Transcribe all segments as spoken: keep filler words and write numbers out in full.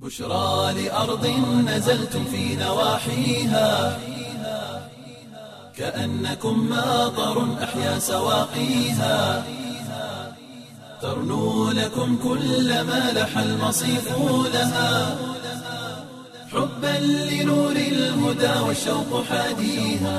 بشرى لأرض نزلتم في نواحيها كأنكم ماطر أحيا سواقيها ترنو لكم كل ما لح المصيف لها حبا لنور الهدى والشوق حاديها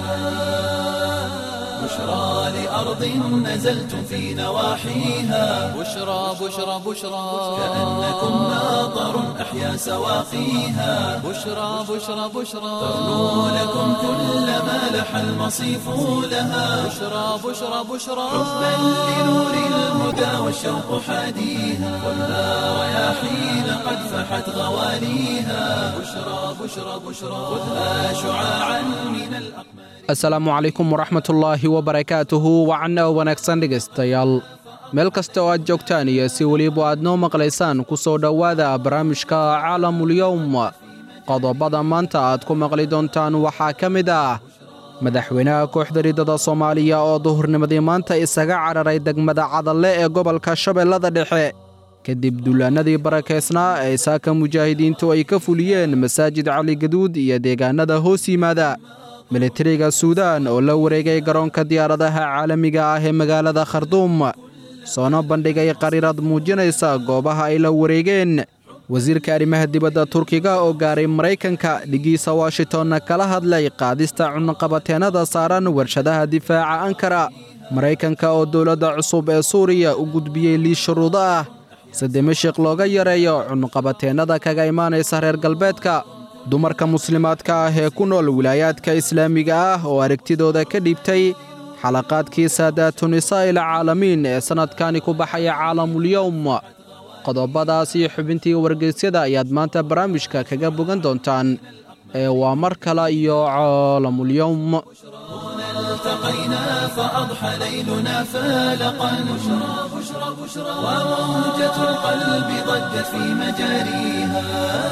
بشرى لأرض نزلتم في نواحيها بشرى بشرى بشرى كأنكم ماطر أحيا سواقيها بشرى بشرى بشرى ترنو لكم كل ما لح المصيف لها بشرى بشرى بشرى حبا لنور الهدى والشوق حاديها والنار رياحين قد فحت غواليها بشرى بشرى بشرى خذها شعاعا من الأقمار. asalaamu calaykum waraxmatullaahi wabarakaatuhu wacanna wanaagsan dhegaystayaal meel kasta oo aad joogtaan iyo si weliba aad noo maqlaysaan ku soo dhowaada barnaamijka caalamulyowm qodobada maanta aad ku maqli doontaan waxaa ka mid ah madaxweynaha kooxda riddada soomaaliya oo duhurnimadii maanta isaga cararay degmada cadalle ee gobolka shabeellada dhexe kadib dullaannadii barakeysnaa ee saaka mujaahidiintu ay ka fuliyeen masaajid cali gaduud iyo deegaannada hoos yimaada militariga suudaan oo la wareegay garoonka diyaaradaha caalamiga ah ee magaalada kharduum soona bandhigay qariirad muujinaysa goobaha ay la wareegeen wasiirka arrimaha dibadda turkiga oo gaaray maraykanka dhigiisa washingtonna kala hadlay qaadista cunaqabateennada saaran warshadaha difaaca ankara maraykanka oo dowladda cusub ee suuriya u gudbiyey liis shuruudo ah si dimashik looga yareeyo cunaqabateennada kaga imaanaysa reer galbeedka dumarka muslimaadka ah ee ku nool wilaayaadka islaamiga ah oo aragtidooda ka dhiibtay xalaqaadkii saadaatu nisaa'il caalamiin ee sannadkani ku baxaya caalamulyowm qodobadaas iyo xubintii wargeysyada ayaad maanta barnaamijka kaga bogan doontaan ee waa mar kale iyo caalamulyowm. التقينا فأضحى ليلنا فالقا بشرى بشرى بشرى وموجة القلب ضجت في مجاريها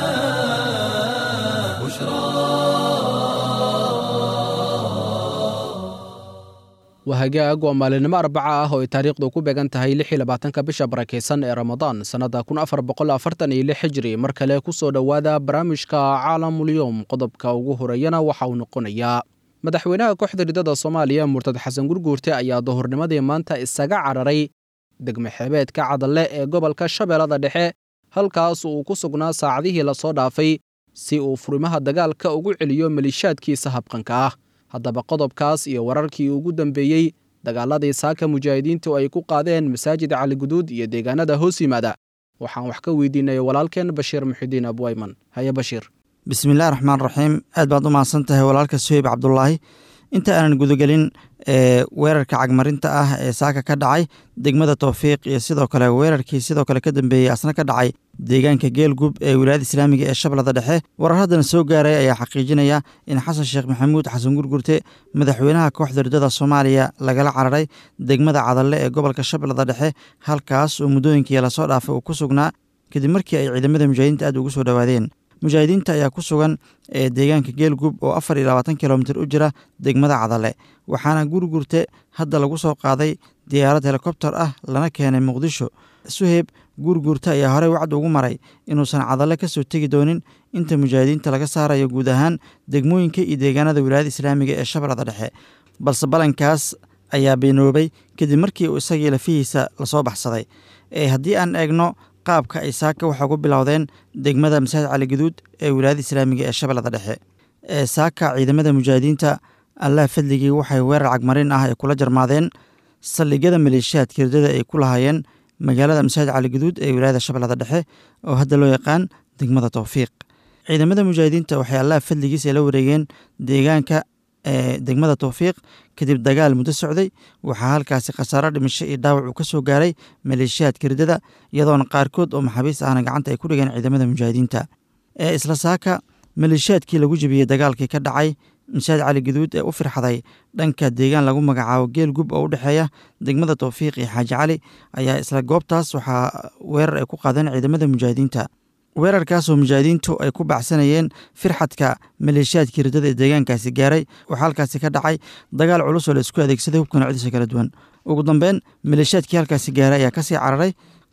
wahagaag waa maalinimo arbaca ah oo ay taariikhdu ku beegan tahay lix iyo labaatanka bisha barakaysan ee ramadaan sannadda kun afar boqol afartan iyo lix hijri mar kale ku soo dhowaada barnaamijka caalamulyowm qodobka ugu horeeyana waxa uu noqonayaa madaxweynaha kooxda riddada soomaaliya murtad xasan gurguurte ayaa duhurnimadii maanta isaga cararay degmo xeebeedka cadalle ee gobolka shabeellada dhexe halkaas uu ku sugnaa saacadihii lasoo dhaafay si uu furimaha dagaalka ugu celiyo maliishaadkiisa habqanka ah haddaba qodobkaas iyo wararkii ugu dambeeyey dagaaladii saaka mujaahidiintu ay ku qaadeen masaajid cali guduud iyo deegaanada hoos yimaada waxaan wax ka weydiinay walaalkeen bashiir muxidiin abwayman haye bashiir bismillahi raxmaan raxiim aad baad u mahadsan tahay walaalka suheyb cabdulaahi inta aanan gudagelin ee weerarka cagmarinta ah ee saaka ka dhacay degmada towfiiq iyo sidoo kale weerarkii sidoo kale ka dambeeyey asna ka dhacay deegaanka geelgub ee wilaayada islaamiga ee shabeellada dhexe warar haddana soo gaaray ayaa xaqiijinaya in xasan sheekh maxamuud xasan gurgurte madaxweynaha kooxda riddada soomaaliya lagala cararay degmada cadalle ee gobolka shabeellada dhexe halkaas oo muddooyinkii lasoo dhaafay uu ku sugnaa kadib markii ay ciidamada mujaahidiinta aad ugu soo dhowaadeen mujaahidiinta ayaa ku sugan ee deegaanka geelgub oo afar iyo labaatan kilomitir u jira degmada cadalle waxaana gurgurte hadda lagu soo qaaday diyaarad helikobter ah lana keenay muqdisho suheyb gurgurte ayaa horey wacd ugu maray inuusan cadalle ka soo tegi doonin inta mujaahidiinta laga saarayo guud ahaan degmooyinka iyo deegaanada wilaayada islaamiga ee shabeellada dhexe balse balankaas ayaa beenoobay kadib markii uu isagii lafihiisa lasoo baxsaday ee haddii aan eegno qaabka ay saaka waxaa ku bilowdeen degmada masaajid cali gaduud ee wilaayada islaamiga ee shabeellada dhexe ee saaka ciidamada mujaahidiinta allah fadligii waxay weerar cagmarin ah ay kula jarmaadeen saldhigyada maleeshiyaadka riddada ay ku lahaayeen magaalada masaajid cali gaduud ee wilaayada shabeellada dhexe oo hadda loo yaqaan degmada towfiiq ciidamada mujaahidiinta waxay allah fadligiis ay la wareegeen deegaanka ee degmada towfiiq kadib dagaal muddo socday waxaa halkaasi khasaaro dhimasho iyo dhaawac uu ka soo gaaray maleeshiyaadka riddada iyadoona qaarkood oo maxaabiis ahna gacanta ay ku dhigeen ciidamada mujaahidiinta ee isla saaka maleeshiyaadkii lagu jebiyey dagaalkii ka dhacay masaajid cali gaduud ee u firxaday dhanka deegaan lagu magacaabo geelgub oo u dhexeeya degmada towfiiq iyo xaaji cali ayaa isla goobtaas waxaa weerar ay ku qaadeen ciidamada mujaahidiinta weerarkaasoo mujaahidiintu ay ku baxsanayeen firxadka maleeshiyaadkii riddada ee deegaankaasi gaaray waxaa halkaasi ka dhacay dagaal culus oo la isku adeegsaday hubka noocyadiisa kala duwan ugu dambeyn maleeshiyaadkii halkaasi gaaray ayaa kasii cararay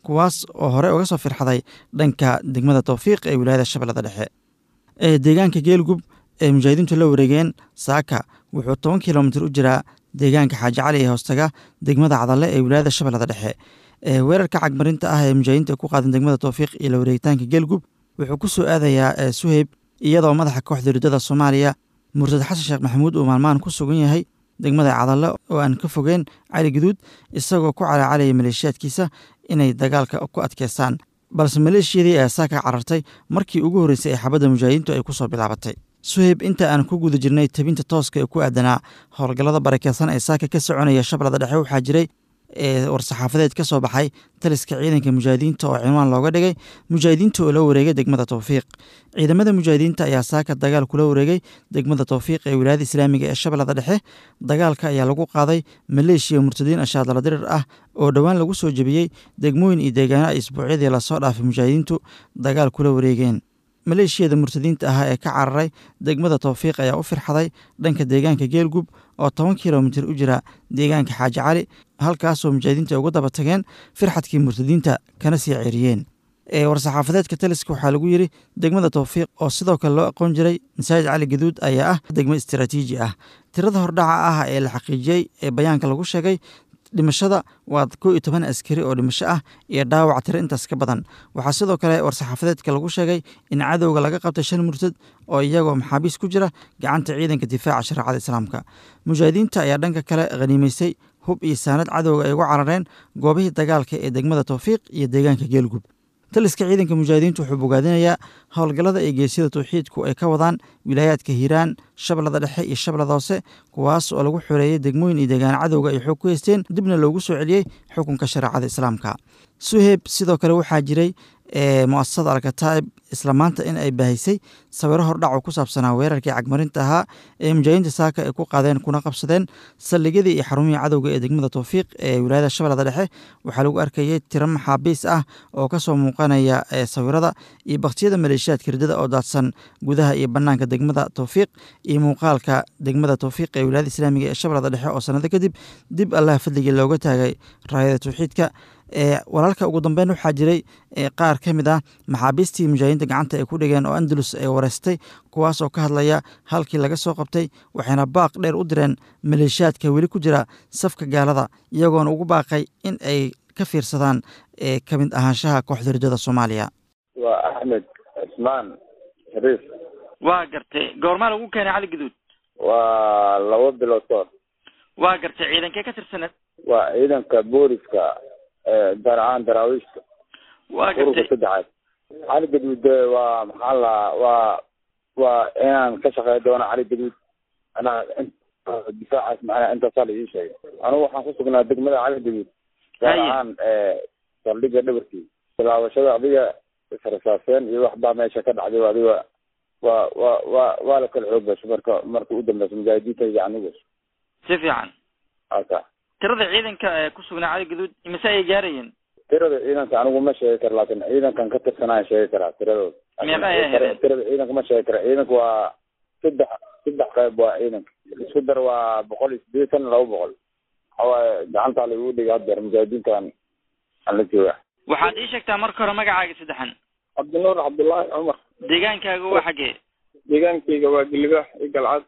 kuwaas oo hore uga soo firxaday dhanka degmada towfiiq ee wilaayada shabeellada dhexe. ee deegaanka geelgub ee mujaahidiintu la wareegeen saaka wuxuu toban kilomitir u jiraa deegaanka xaaji cali ee hoostaga degmada cadalle ee wilaayada shabeellada dhexe. ee weerarka cagmarinta ah ee mujaahidiinta ku qaadan degmada towfiiq iyo la wareegitaanka geelgub wuxuu ku soo aadayaa ee suheyb iyadoo madaxa kooxda riddada soomaaliya murtad xasan sheekh maxamuud uu maalmahan ku sugan yahay degmada cadalle oo aan ka fogeen cali guduud isagoo ku calaacalaya maleeshiyaadkiisa inay dagaalka ku adkeystaan, balse maleeshiyadii ayaa saaka carartay markii ugu horreysay ee xabadda mujaahidiintu ay ku soo bilaabatay. suheyb inta aan ku guda jirnay tabinta tooska ee ku aadanaa howlgallada barakeysan ee saaka ka soconaya shabeellada dhexe waxaa jiray ee war-saxaafadeed ka soo baxay taliska ciidanka mujaahidiinta oo cinwaan looga dhigay mujaahidiinta oo la wareegay degmada towfiiq. ciidamada mujaahidiinta ayaa saaka dagaal kula wareegay degmada towfiiq ee wilaayada islaamiga ee shabeellada dhexe. dagaalka ayaa lagu qaaday maleeshiya murtadiin ashaadala dirir ah oo dhowaan lagu soo jebiyey degmooyin iyo deegaano ay isbuucyadii lasoo dhaafay mujaahidiintu dagaal kula wareegeen. maleeshiyada murtadiinta ahaa ee ka cararay degmada towfiiq ayaa u firxaday dhanka deegaanka geelgub oo toban kilomitir u jira deegaanka xaaji cali, halkaasoo mujaahidiinta ay uga daba tageen firxadkii murtadiinta kana sii ceeriyeen. ee war-saxaafadeedka taliska waxaa lagu yidhi degmada towfiiq oo sidoo kale loo aqoon jiray masaajid cali gaduud ayaa ah degmo istiraatiiji ah. tirada hordhaca ah ee la xaqiijiyey ee bayaanka lagu sheegay dhimashada waa kow iyo toban askari oo dhimasho ah iyo dhaawac tiro intaas ka badan. waxaa sidoo kale war-saxaafadeedka lagu sheegay in cadowga laga qabtay shan murtad oo iyagoo maxaabiis ku jira gacanta ciidanka difaaca shareecada islaamka. mujaahidiinta ayaa dhanka kale khaniimaysay hub iyo saanad cadowga ay ugu carareen goobihii dagaalka ee degmada towfiiq iyo deegaanka geelgub. taliska ciidanka mujaahidiintu wuxuu bogaadinayaa howlgallada ee geesyada towxiidku ay ka wadaan wilaayaadka hiiraan, shabeellada dhexe iyo shabeellada hoose, kuwaas oo lagu xoreeyey degmooyin iyo deegaano cadowga ay xoog ku haysteen dibna loogu soo celiyey xukunka shareecada islaamka. suheyb sidoo kale waxaa jiray ee mu'asasada alkataa'ib isla maanta in ay baahisay sawiro hordhac oo ku saabsanaa weerarkii cagmarinta ahaa ee mujaahidiinta saaka ay ku qaadeen kuna qabsadeen saldhigyadii iyo xarumihii cadowga ee degmada towfiiq ee wilaayada shabeellada dhexe. waxaa lagu arkayay tiro maxaabiis ah oo ka soo muuqanaya ee sawirada iyo baktiyada maleeshiyaadka riddada oo daadsan gudaha iyo bannaanka degmada towfiiq iyo muuqaalka degmada towfiiq ee wilaayada islaamiga ee shabeellada dhexe oo sanado kadib dib allaha fadligii looga taagay raayada towxiidka. ee walaalka ugu dambeyn waxaa jiray qaar ka mid ah maxaabiistii mujaahidiinta gacanta ay ku dhigeen oo andalus ay wareystay, kuwaas oo ka hadlaya halkii laga soo qabtay, waxayna baaq dheer u direen maleeshiyaadka weli ku jira safka gaalada iyagoona ugu baaqay in ay ka fiirsadaan ee ka mid ahaanshaha kooxda riddada soomaaliya. waa axmed cismaan xariif. waa gartay goormaa lagu keenay cali gaduud? waa laba bilood kahor. waa gartay ciidankee ka tirsaneed? waa ciidanka booliska daracaan daraawiishka. waa gartay saddexaad. cali gaduud waa maxaa la waa waa inaan ka shaqey doono cali gaduud anaa difaacaas macnaa intaasaa la ii sheegay. anigu waxaan ku sugnaa degmada cali gaduud daracaan saldhigga dhabarkii bilaabashada adiga israsaaseen iyo waxbaa meesha ka dhacday adiga waa waa waa waa la kala xoog gasho marka marka u dambeysa mujaahidiinta iyo anigu si fiican. aka tirada ciidanka ee ku sugnaa cali gaduud imise ay gaarayeen? tirada ciidanka anigu ma sheegi karo, laakiin ciidankan ka tirsanaan sheegi karaa tiradooda. meeqa ay ahayd? tirada ciidanka ma sheegi kara. ciidanka waa saddex saddex qayb waa ciidanka isku dar waa boqol iyo siddeetan laba boqol. waxawaaye gacantaa lagu dhigay haddeer mujaahidiintan aan la jooga. waxaad ii sheegtaa marka hore magacaaga saddexan. cabdinuur cabdullaahi cumar. deegaankaaga waa xaggee? deegaankayga waa gilibaax iyo galcad.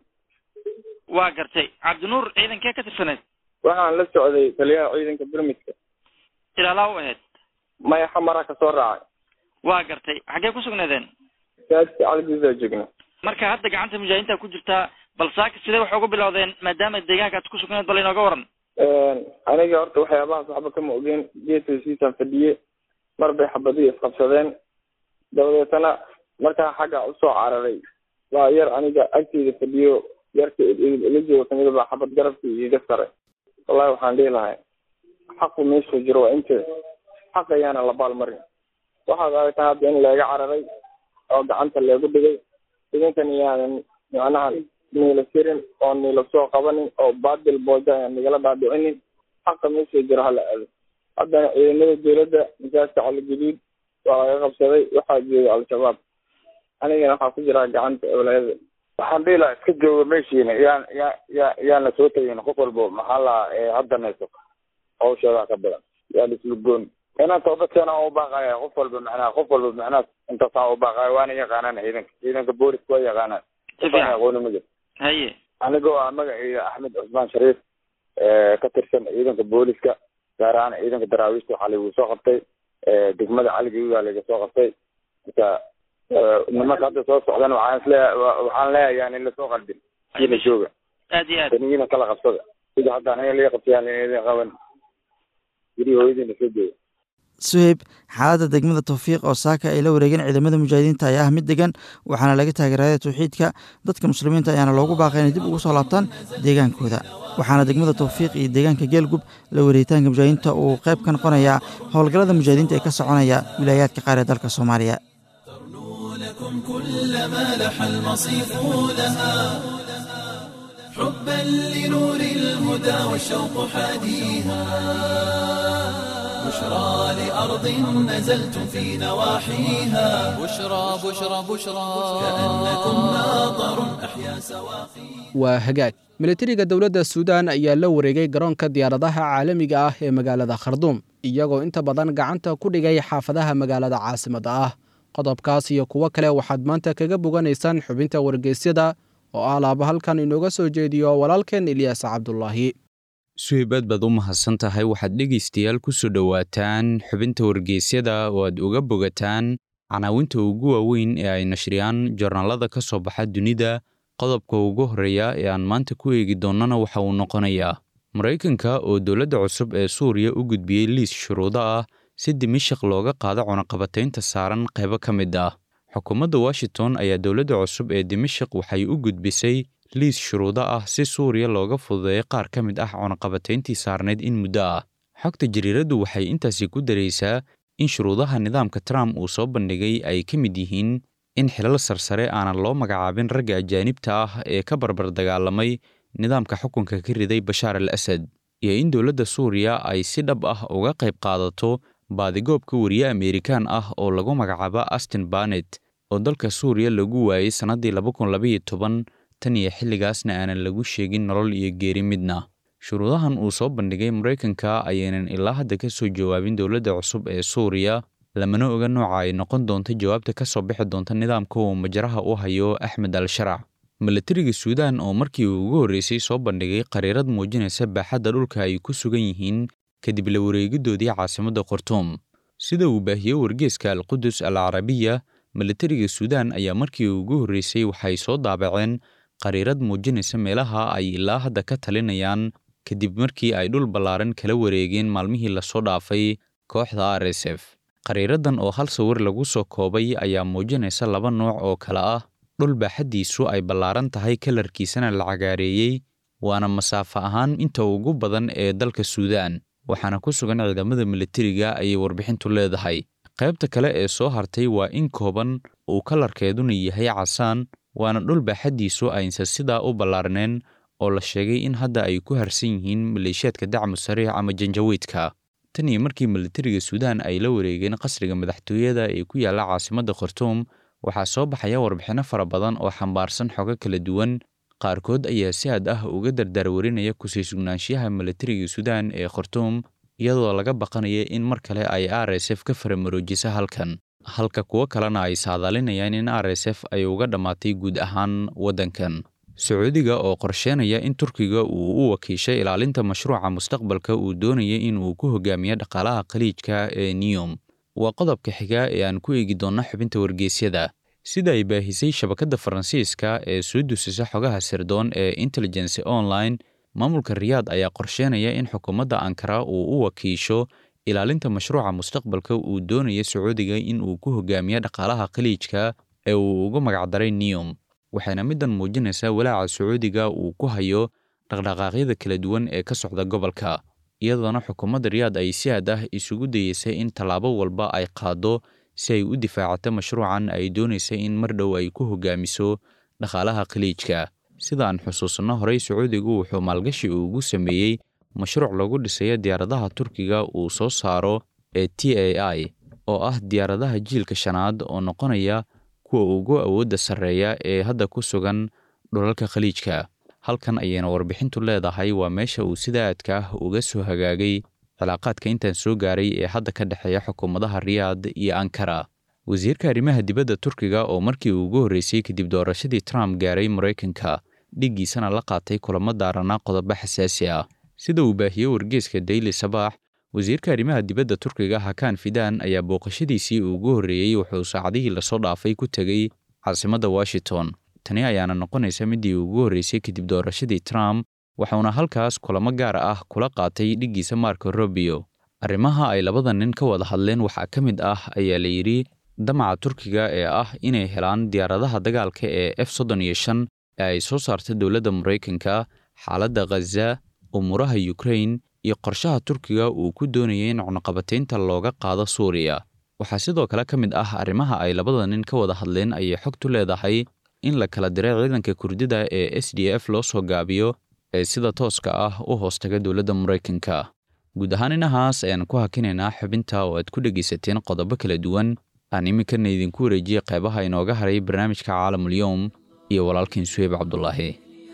waa gartay cabdinuur ciidankee ka tirsaneed? waxaan la socday taliyaha ciidanka birmidka. ilaalaa u ahayd? maya xamara ka soo raacay. waa gartay xaggee ku sugnaadeen? saasi caligiisa joogna. marka hadda gacanta mujaahidiinta ku jirtaa, bal saaka sidee wax ugu bilowdeen maadaama deegaanka aad ku sugnayd? bal inooga waran. aniga horta waxyaabahaas waxba kama ogeen. geedka heshiisaan fadhiye mar bay xabadii isqabsadeen, dabadeetana markaa xagga usoo cararay waa yar aniga agteyda fadhiyo yarka ila jooga kamida baa xabad garabkii iiga saray. wallahi waxaan dhihi lahay xaqu meeshuu jiro waa inte xaq ayaana la baalmarin. waxaad aragtaa hadda in leega cararay oo gacanta leegu dhigay. idinkan iyaanan macnaha niila sirin oo niila soo qabanin oo baadil booja aan nigala dhaadhicinin. xaqa meeshuu jiro hala aado. haddana ciidamada dowladda masaajka cali gaduud waa laga qabsaday, waxaa jooga al-shabaab. anigana waxaa ku jiraa gacanta awlaayada. waxaan dhihi lahaa iska jooga meeshiina yaan ya ya yaana soo tegin qof walbo maxaa la haddanayso hawsheedaa ka badan yaa laislugoon. inaan toobadkeena u baaqaya qof walba macnaha qof walba macnaha intaasaan u baaqaya waana yaqaanaan ciidanka ciidanka booliska waa yaqaanaan aqooni ma jiro haye anigoo ah magaciisa axmed cusmaan shariif ka tirsan ciidanka booliska gaar ahaan ciidanka daraawiishta waxaa lagu soo qabtay degmada caligawigaa laga soo qabtay marka nimanka hadda soo socdan waxaan isleeyahay waxaan leeyahay yani in lasoo qaldin kiina jooga aad iyo aad tanigiina kala qabsada sida hadda aniga laga qabtayaan idin qaban gurigi hooyadiina soo jooga suheyb xaaladda degmada tawfiiq oo saaka ay la wareegeen ciidamada mujaahidiinta ayaa ah mid degan waxaana laga taageeraya tawxiidka dadka muslimiinta ayaana loogu baaqay inay dib ugu soo laabtaan deegaankooda waxaana degmada tawfiiq iyo deegaanka geelgub la wareegitaanka mujaahidiinta uu qayb ka noqonayaa howlgallada mujaahidiinta ee ka soconaya wilaayaadka qaar ee dalka soomaaliya حبا لنور الهدى والشوق حاديها بشرى لأرض نزلتم في نواحيها بشرى بشرى بشرى كأنكم ماطر أحيا سواقيها waa hagaag militariga dowladda suudaan ayaa la wareegay garoonka diyaaradaha caalamiga ah ee magaalada kharduum iyagoo inta badan gacanta ku dhigay xaafadaha magaalada caasimadda ah qodobkaas iyo kuwo kale waxaad maanta kaga boganaysaan xubinta wargeysyada oo ah laaba halkan inooga soo jeediyo walaalkeen ilyaas cabdulaahi suheybaad baad u mahadsan tahay waxaad dhegaystayaal ku soo dhowaataan xubinta wargeysyada oo aad uga bogataan canaawinta ugu waaweyn ee ay nashriyaan joornaalada ka soo baxa dunida qodobka ugu horreeya ee aan maanta ku eegi doonnana waxa uu noqonayaa maraykanka oo dowladda cusub ee suuriya u gudbiyey liis shuruudo ah si dimashaq looga qaado cunaqabataynta saaran qaybo ka mid ah xukuumadda washington ayaa dowladda cusub ee dimashaq waxay u gudbisay liis shuruudo ah si suuriya looga fududeeyo qaar ka mid ah cunaqabatayntii saarneyd in muddo ah xogta jariiraddu waxay intaasi ku daraysaa in shuruudaha nidaamka trump uu soo bandhigay ay ka mid yihiin in xilal sarsare aanan loo magacaabin ragga ajaanibta ah ee ka barbar dagaalamay nidaamka xukunka ka riday bashaar al asad iyo in dowladda suuriya ay si dhab ah uga qayb qaadato baadigoobka wariye Ameerikaan ah oo lagu magacaabo Aston Barnett oo dalka Suuriya lagu waayay sanadii laba kun laba iyo toban tan iyo xilligaasna aanan lagu sheegin nolol iyo geeri midna. Shuruudahan uu soo bandhigay Mareykanka ayaanan ilaa hadda ka soo jawaabin dowladda cusub ee Suuriya, lamana oga nooca ay noqon doonto jawaabta ka soo bixi doonta nidaamka uu majraha u hayo Axmed al-Sharac. Milatariga Suudaan oo markii ugu horreysay soo bandhigay qariirad muujinaysa baaxadda dhulka ay ku sugan yihiin kadib la wareegidoodii caasimadda Khartoum. Sida uu baahiyey wargeyska Al-Qudus Al-Carabiya, milatariga Suudaan ayaa markii ugu horreysay waxay soo daabaceen qariirad muujinaysa meelaha ay ilaa hadda ka talinayaan kadib markii ay dhul ballaaran kala wareegeen maalmihii la soo dhaafay kooxda R S F. Qariiradan oo hal sawir lagu soo koobay ayaa muujinaysa laba nooc oo kala ah dhul baaxaddiisu ay ballaaran tahay kalarkiisana la cagaareeyey, waana masaafo ahaan inta ugu badan ee dalka Suudaan, waxaana ku sugan ciidamada milatariga ayay warbixintu leedahay. qaybta kale ee soo hartay waa in kooban uu kalarkeeduna yahay casaan, waana dhul baaxaddiisu aysan sidaa u ballaarneen oo la sheegay in hadda ay ku harsan yihiin maleeshiyaadka dacmu sariic ama janjawiidka. tan iyo markii milatariga Suudaan ay la wareegeen qasriga madaxtooyada ee ku yaalla caasimadda Khartoum, waxaa soo baxaya warbixino fara badan oo xambaarsan xogo kala duwan. qaarkood ayaa si aad ah uga dardaarwarinaya kusii sugnaanshiyaha milatariga Suudaan ee Khartoum, iyadoo laga baqanaya in mar kale ay R S F ka faramaroojiso halkan, halka kuwo kalena ay saadaalinayaan in R S F ay uga dhammaatay guud ahaan waddankan. Sacuudiga oo qorsheynaya in Turkiga uu u wakiishay ilaalinta mashruuca mustaqbalka uu doonaya in uu ku hogaamiyo dhaqaalaha khaliijka ee Neom, waa qodobka xiga ee aan ku eegi doona xubinta wargeysyada. sida ay baahisay shabakadda Faransiiska ee soo dusisa xogaha sirdoon ee Intelligence Online, maamulka Riyaad ayaa qorsheynaya in xukuumadda Ankara uu u wakiisho ilaalinta mashruuca mustaqbalka uu doonaya Sacuudiga in uu ku hogaamiyo dhaqaalaha khaliijka ee uu ugu magacdaray Neom, waxayna middan muujinaysaa walaaca Sacuudiga uu ku hayo dhaqdhaqaaqyada kala duwan ee ka socda gobolka, iyadoona xukuumadda Riyaad ay si aad ah isugu dayeysay in tallaabo walba ay qaado si ay u difaacato mashruucan ay doonaysa in mar dhow ay ku hogaamiso dhaqaalaha khaliijka. sida aan xusuusno horey, Sacuudigu wuxuu maalgashi ugu sameeyey mashruuc lagu dhisayo diyaaradaha Turkiga uu soo saaro ee T A I oo ah diyaaradaha jiilka shanaad oo noqonaya kuwa ugu awoodda sarreeya ee hadda ku sugan dhulalka khaliijka. halkan ayayna warbixintu leedahay waa meesha uu sida aadka ah uga soo hagaagay cilaaqaadka intaan soo gaaray ee hadda ka dhexeeya xukuumadaha riyaad iyo ankara wasiirka arrimaha dibadda turkiga oo markii uu ugu horreysay kadib doorashadii trump gaaray maraykanka dhiggiisana la qaatay kulamo daarana qodobo xasaasi ah sida uu baahiyey wargeyska daily sabaax wasiirka arrimaha dibadda turkiga hakan fidan ayaa booqashadiisii uu ugu horreeyey wuxuu saacadihii lasoo dhaafay ku tegey caasimadda washington tani ayaana noqonaysa midii ugu horreysay kadib doorashadii trump waxauna halkaas kulamo gaar ah kula qaatay dhiggiisa marco rubio arrimaha ay labada nin ka wada hadleen waxaa ka mid ah ayaa la yidhi damaca turkiga ee ah inay helaan diyaaradaha dagaalka ee f soddon iyo shan ee ay soo saarta dowladda maraykanka xaaladda khaza umuuraha ukraine iyo qorshaha turkiga uu ku doonayay in cunaqabataynta looga qaado suuriya waxaa sidoo kale ka mid ah arrimaha ay labada nin ka wada hadleen ayay xogtu leedahay in la kala diray ciidanka kurdida ee s d f loo soo gaabiyo ee sida tooska ah u hoostaga dowladda maraykanka guud ahaan inahaas ayaan ku hakinaynaa xubinta oo aad ku dhegaysateen qodobo kala duwan aan iminkana idinku wareejiyey qaybaha inooga haray barnaamijka caalamulyoom iyo walaalkiin suheyb cabdulaahi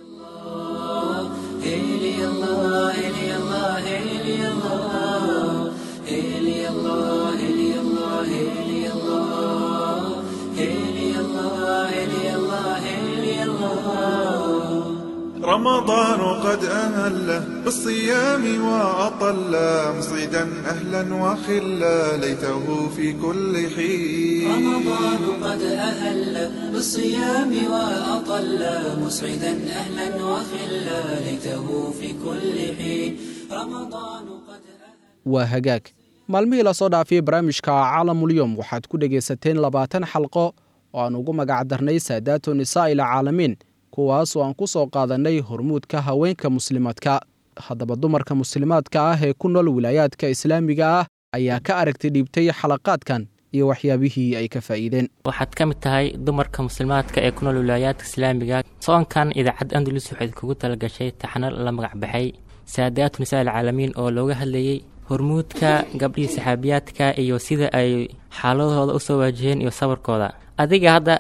رمضان قد أهله بالصيام وأطل مصيدا أهلا وخلا ليته في كل حين رمضان قد أهل بالصيام وأطل مسعدا أهلا وخلا ليته في كل حين رمضان قد waa hagaag maalmihii la soo dhaafiyey barnaamijka caalamulyoom waxaad ku dhegaysateen labaatan xalqo oo aan ugu magac darnay saadaatu nisaa ila caalamiin kuwaas oo aan ku soo qaadannay hormuudka haweenka muslimaadka haddaba dumarka muslimaadka ah ee ku nool wilaayaadka islaamiga ah ayaa ka aragti dhiibtay xalaqaadkan iyo waxyaabihii ay ka faa'iideen waxaad ka mid tahay dumarka muslimaadka ee ku nool wilaayaadka islaamiga soonkan idaacadda andalus waxay kugu talagashay taxano la magac baxay saadaatu nisaa ila caalamiin oo looga hadlayey hormuudka gabdhihii saxaabiyaadka iyo sida ay xaaladooda u soo waajiheen iyo sabarkooda adiga hadda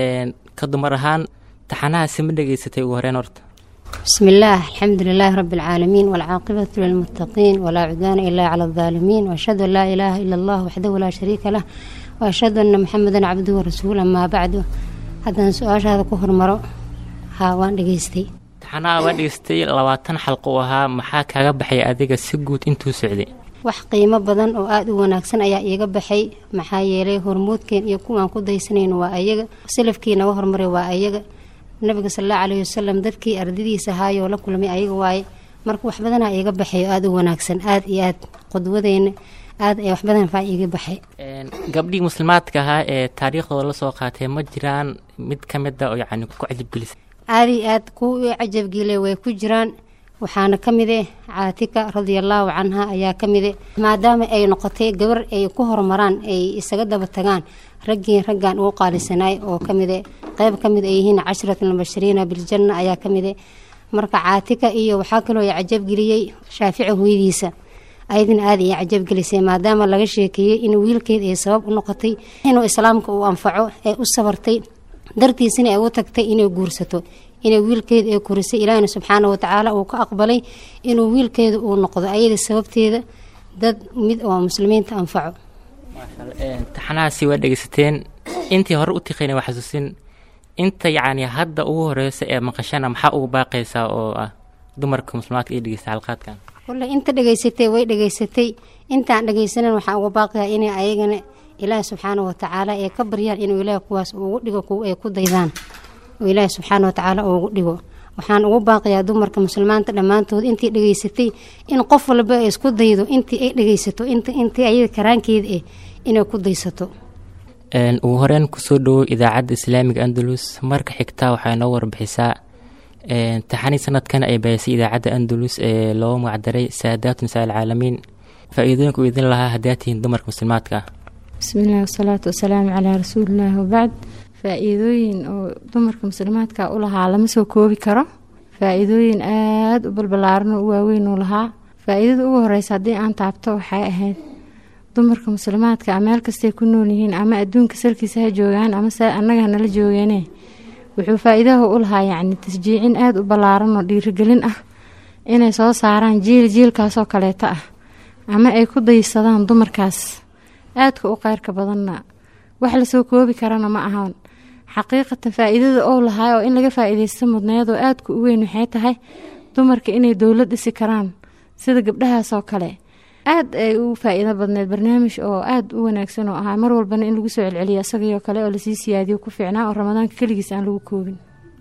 ka dumar ahaan taxanahaasi ma dhegaysatay ugu horeen horta بسم الله الحمد لله رب العالمين والعاقبة للمتقين ولا عدوان إلا على الظالمين وأشهد أن لا إله إلا الله وحده لا شريك له وأشهد أن محمدا عبده ورسوله ما بعده هذا سؤال هذا كفر مرو ها وان دغيستي taxanaha waa dhegaystay labaatan xalqo u ahaa maxaa kaaga baxay adiga si guud intuu socday wax qiimo badan oo aad u wanaagsan ayaa iiga baxay maxaa yeelay hormuudkeen iyo kuwaan ku daysanayno waa ayaga salafkiina waa hormaray waa ayaga nabiga sallallahu alayhi wasallam dadkii ardadiisa haayoo la kulmay ayaga waaye marka wax badan ayaa iiga baxay aad u wanaagsan aad iyo aad qodwadeena aad ay wax badan faa iiga baxay een gabdhii muslimaadka ahaa ee taariikhdooda la soo qaatay ma jiraan mid ka mid ah oo yacni ku cajab gelisay aadi aad ku cajab gelay way ku jiraan waxaana ka mid ah Caatika radiyallahu anha ayaa ka mid ah maadaama ay noqotay gabar ay ku hormaraan ay isaga daba tagaan raggii raggan uu qaalisanay oo ka mid ah qayb ka mid ay yihiin cashratul mubashiriina bil janna ayaa ka mid ah marka Caatika iyo waxa kale oo cajab geliyay Shaafici hooyadiisa ayadin aad iyo cajab gelisay maadaama laga sheekiyay in wiilkeed ay sabab u noqotay inuu islaamka uu anfaco ee u sabartay dartiisina ay u tagtay inay guursato inay wiilkeed ay kurisay Ilaahay subxaanahu wa ta'aala uu ka aqbalay inuu wiilkeed uu noqdo ayada sababteeda dad mid oo muslimiinta anfaco maasha Allah taxanahaasi waa dhegaysateen intii hore u tiqinay wax xasuusin inta yacni hadda ugu horeysa ee maqashana maxaa ugu baaqaysaa oo ah dumarka muslimaadka ee dhegaysta halqaadkan kullu inta dhageysatay way dhageysatay intaan dhageysanan waxa ugu baaqaya inay ayagana Ilaahay subxaanahu wa ta'aala ee ka baryaan inuu Ilaahay kuwaas ugu dhigo kuwa ay ku daydaan oo Ilaahay subxaanahu wa ta'aala ugu dhigo waxaan ugu baaqayaa dumarka muslimiinta dhamaantood intii dhageysatay in qof walba ay isku daydo intii ay dhageysato inta intii ay karaankeed ah inay ku daysato een ugu horeen ku soo dhaw idaacadda islaamiga Andalus marka xigta waxay noo warbixisaa een taxani sanadkan ay baysay idaacadda Andalus ee loo magacdaray saadaatu nisaa caalamiin faa'iidooyinka u idin lahaa hadaatiin dumarka muslimaadka بسم الله والصلاة والسلام على رسول الله وبعد فائدوين أو دمر مسلمات كأولها لما سو كوبي كرا فائدوين آد وبالبلارن ووين ولها فائدة أول رئيس هدي أن تعبتوا حياة دمر مسلمات كأعمال كستيكونوا لهين أما أدون كسر كسها جوجان أما سا أنا جهنا لجوجانه وحو فائدة أولها يعني تشجيعين آد وبالبلارن ودي رجلين أه إن صار صاران جيل جيل كاسو كليتا ama ay ku daysadaan dumarkaas aadka u qayrka badanna wax lasoo koobi karana ma ahaan. xaqiiqatan faa'iidada oo lahaa oo in laga faa'iidaysto mudneed oo aadka u weyn waxay tahay dumarka inay dowlad dhisi karaan sida gabdhahaas oo kale. aad ay u faa'iido badneed barnaamij oo aad u wanaagsan oo ahaa mar walbana in lagu soo celceliyo isagoo kale oo lasii siyaadiyo ku fiicnaa oo ramadaanka keligiis aan lagu koobin.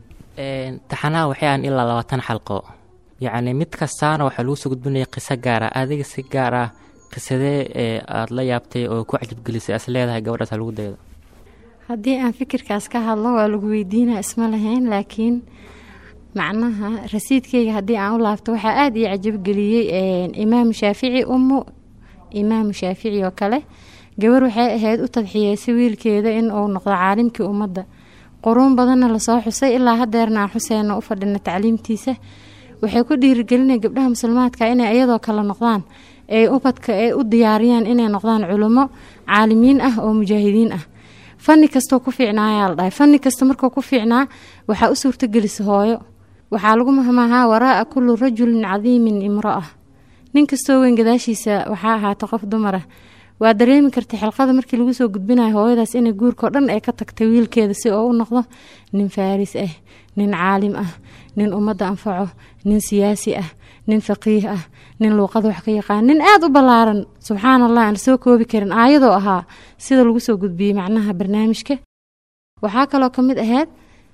taxanaha waxay aan ilaa labaatan xalqo, yacni mid kastaana waxaa lagu soo gudbinaya qiso gaar ah. adiga si gaar ah qisadee ee aada la yaabtay oo ku cajabgelisay as leedahay gabadhaas lagu daydo? haddii aan fikirkaas ka hadlo waa lagu weydiinaa isma lahayn, laakiin macnaha rasiidkeyga haddii aan u laabto waxaa aada ii cajabgeliyey imaamu shaafici ummu imaamu shaafici oo kale. gabar waxay ahayd u tadxiyeysay wiilkeeda in uu noqdo caalimkii ummadda. quruun badanna lasoo xusay ilaa hadeerna aan xuseyna u fadhina tacliimtiisa. waxay ku dhiirigelinay gabdhaha muslimaadka inay iyadoo kale noqdaan, ay ubadka ay u diyaariyaan inay noqdaan culimo caalimiin ah oo mujaahidiin ah. fanni kastoo ku fiicnaayaa la dhahay. fanni kasta markuu ku fiicnaa waxaa u suurtagelisa hooyo. waxaa lagu mahmaahaa waraa'a kullu rajulin cadiimin imro'a. nin kastoo weyn gadaashiisa waxaa ahaata qof dumar ah. waa dareemi kartay xilqada markii lagu soo gudbinayo hooyadaas inay guurkao dhan ay ka tagtay wiilkeeda si oo u noqdo nin faaris ah, nin caalim ah, nin ummadda anfaco, nin siyaasi ah, nin faqiih ah, nin luuqada wax ka yaqaan, nin aada u ballaaran. subxaan allah aan soo koobi karin aayadoo ahaa sida lagu soo gudbiyey macnaha barnaamijka. waxaa kaloo ka mid ahayd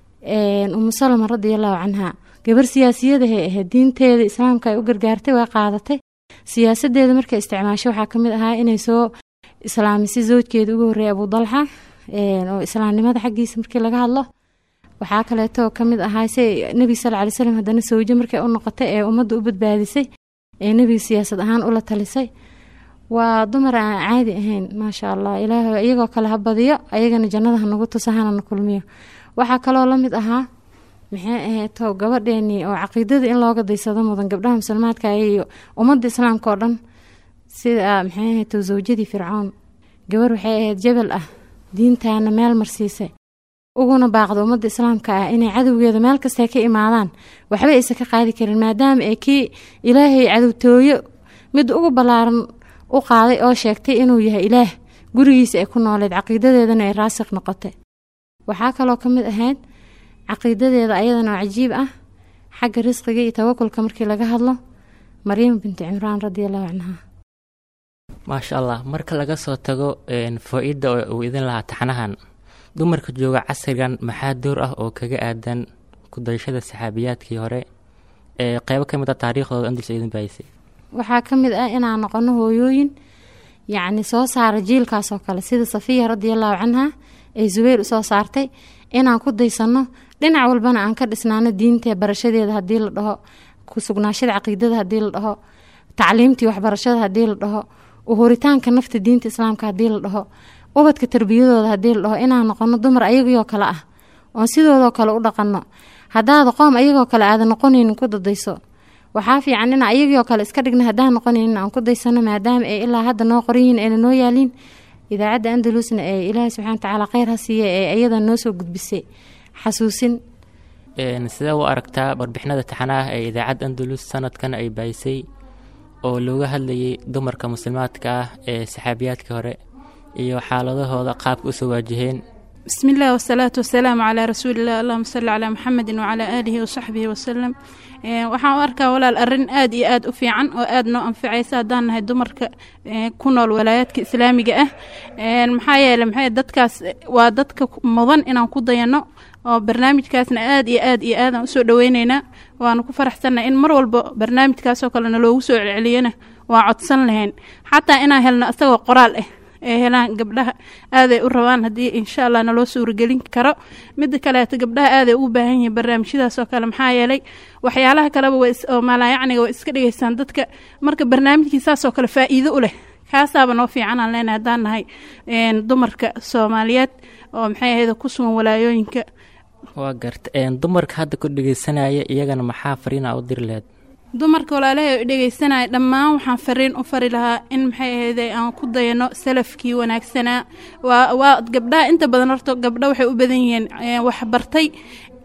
umu salama radiallahu canha. gabar siyaasiyadahay ahayd, diinteeda islaamka ay u gargaartay waa qaadatay. siyaasadeeda markay isticmaasho waxaa ka mid ahaa inay soo islaamisay zawjkeeda ugu horreeyay abu dalxa oo islaamnimada xaggiisa markii laga hadlo. waxaa kaleeto ka mid ahaa se nebiga sal alay slam haddana sawjo markay u noqotay ee ummadda u badbaadisay ee nebiga siyaasad ahaan ula talisay. waa dumar aan caadi ahayn maasha allah. ilaahay iyagoo kale ha badiyo, ayagana jannada hanagu tuso hanana kulmiyo. waxaa kaloo la mid ahaa maxay ahayd gabadheenii oo caqiidada in looga daysado mudan gabdhaha muslimaadka iyo ummadda islaamka oo dhan sida maxay ahayd zawjadii fircoon. gabar waxay ahayd jabal ah, diintaana meel marsiisay, uguna baaqda ummadda islaamka ah inay cadowgeeda meel kastay ka imaadaan waxba aysan ka qaadi karin, maadaama ay kii ilaahay cadowtooyo mid ugu ballaaran u qaaday oo sheegtay inuu yahay ilaah, gurigiisa ay ku nooleed, caqiidadeedana ay raasiq noqotay. waxaa kaloo ka mid ahayd caqiidadeeda ayadana oo cajiib ah xagga risqiga iyo tawakulka markii laga hadlo, maryam binti cimraan radiallahu canha. maasha allah. marka laga soo tago faa-iida uu idin lahaa taxanahan, dumarka jooga casrigan maxaa door ah oo kaga aadan ku dayashada saxaabiyaadkii hore ee qeybo ka mid a taariikhdooda andalus idin baayisay? waxaa ka mid ah inaan noqono hooyooyin yacni soo saara jiilkaas oo kale sida safiya radiallahu canha ay zubayr usoo saartay, inaan ku daysano dhinac walbana aan ka dhisnaano diinta barashadeeda haddii la dhaho, ku sugnaashada caqiidada haddii la dhaho, tacliimtii waxbarashada haddii la dhaho, uhuritaanka nafta diinta islaamka haddii la dhaho, ubadka tarbiyadooda haddii la dhaho, inaan noqono dumar ayagoo kale ah oon sidoodoo kale u dhaqanno. haddaada qoom ayagoo kale aadan noqonaynin ku dadayso. waxaa fiican in ayagoo kale iska dhigna haddaan noqonaynin aan ku daysano, maadaama ay ilaa hadda noo qoranyihiin ayna noo yaaliin. idaacadda andalusna ee ilaahay subxana watacaala kheyr ha siiye ee ayada noo soo gudbisay xasuusin. sidee u aragtaa warbixinada taxanaah ee idaacadda andalus sanadkan ay baayisay oo looga hadlayay dumarka muslimaadka ah ee saxaabiyaadkii hore iyo xaaladahooda qaabka usoo waajaheen? بسم الله والصلاة والسلام على رسول الله. اللهم صل على محمد وعلى آله وصحبه وسلم. waxaan u arkaa walaal arrin aad iyo aad u fiican oo aad noo anfacaysa haddaan nahay dumarka ku nool walaayaadka islaamiga ah. maxaa yeeley maxay dadkaas waa dadka mudan inaan ku dayano oo barnaamijkaasna aad iyo aad iyo aad aan usoo dhaweyneynaa. waanu ku faraxsannahay in mar walba barnaamijkaasoo kalena loogu soo celceliyana waa codsan lahayn, xataa inaan helno isagoo qoraal ah ee helaan gabdhaha aaday u rabaan haddii insha allah naloo suuragelin karo. midda kaleeto gabdhaha aaday ugu baahan yihiin barnaamijyadaas oo kale, maxaa yeelay waxyaalaha kaleba oo malaayacniga way iska dhigaysaan dadka. marka barnaamijkii saasoo kale faa'iido u leh kaasaaba noo fiican aan leenahay haddaan nahay dumarka soomaaliyeed oo maxay ahayd ku sugan walaayooyinka. waa garta dumarka hadda ku dhegeysanaya iyagana maxaa fariina u diri lahayd? dumarka walaalahay dhegeysanaya dhammaan waxaan fariin u fari lahaa in maxay ahayd aan ku dayano salafkii wanaagsanaa. waa waa gabdhaha inta badan horta gabdho waxay u badan yihiin wax bartay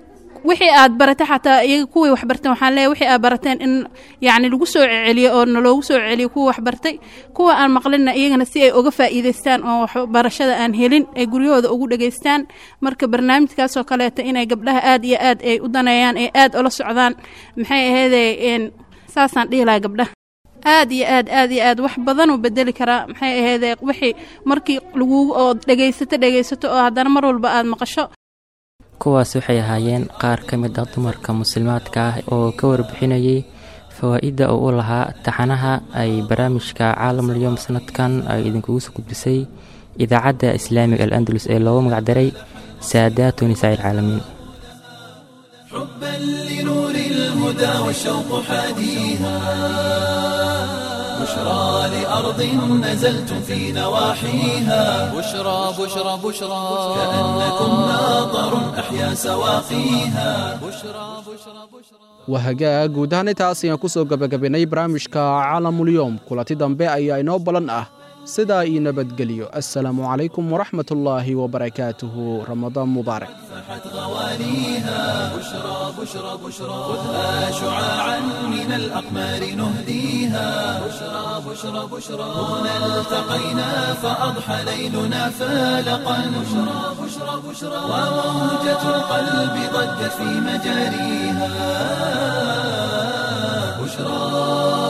wixii aad baratay xataa iyaga kuwii wax barteen waxaan leeyahay wixii aad barateen in yacni lagu soo celiyo oo naloogu soo celiyo kuwa wax bartay kuwa aan maqlinna iyagana si ay uga faa'iidaystaan oo waxbarashada aan helin ay guryahooda ugu dhageystaan marka barnaamijkaasoo kaleeta inay gabdhaha aad iyo aad ay u daneeyaan ay aad ula socdaan maxay ahaydee saasaan dhihi lahaa gabdhaha aad iyo aad aad iyo aad wax badan uu bedeli karaa maxay ahaydee wixii markii lagugu oo dhegaysato dhegaysato oo haddana mar walba aad maqasho kuwaas waxay ahaayeen qaar ka mid ah dumarka muslimaadka ah oo ka warbixinayay fawaa'idda uu u lahaa taxanaha ay barnaamijka caalamulyoom sanadkan ay idinkugu soo gudbisay idaacadda islaamiga al-andalus ee loogu magacdaray saadaatu nisaa ilcaalamiin حبا لنور الهدى والشوق حاديها بشرى لأرض نزلتم في نواحيها بشرى بشرى بشرى كأنكم ناظر أحيا سواقيها بشرى بشرى بشرى wahagaa guud ahaan intaas ayaan ku soo gabagabaynay barnaamijka caalamulyoom kulanti dambe ayaa inoo balan ah sidaa ii nabadgeliyo assalaamu calaykum waraxmat ullaahi wabarakaatuhu ramadaan mubaarak فحت غواليها بشرى بشرى بشرى خذها شعاعا من الأقمار نهديها بشرى بشرى بشرى هنا التقينا فأضحى ليلنا فالقا بشرى بشرى بشرى وموجة القلب ضجت في مجاريها بشرى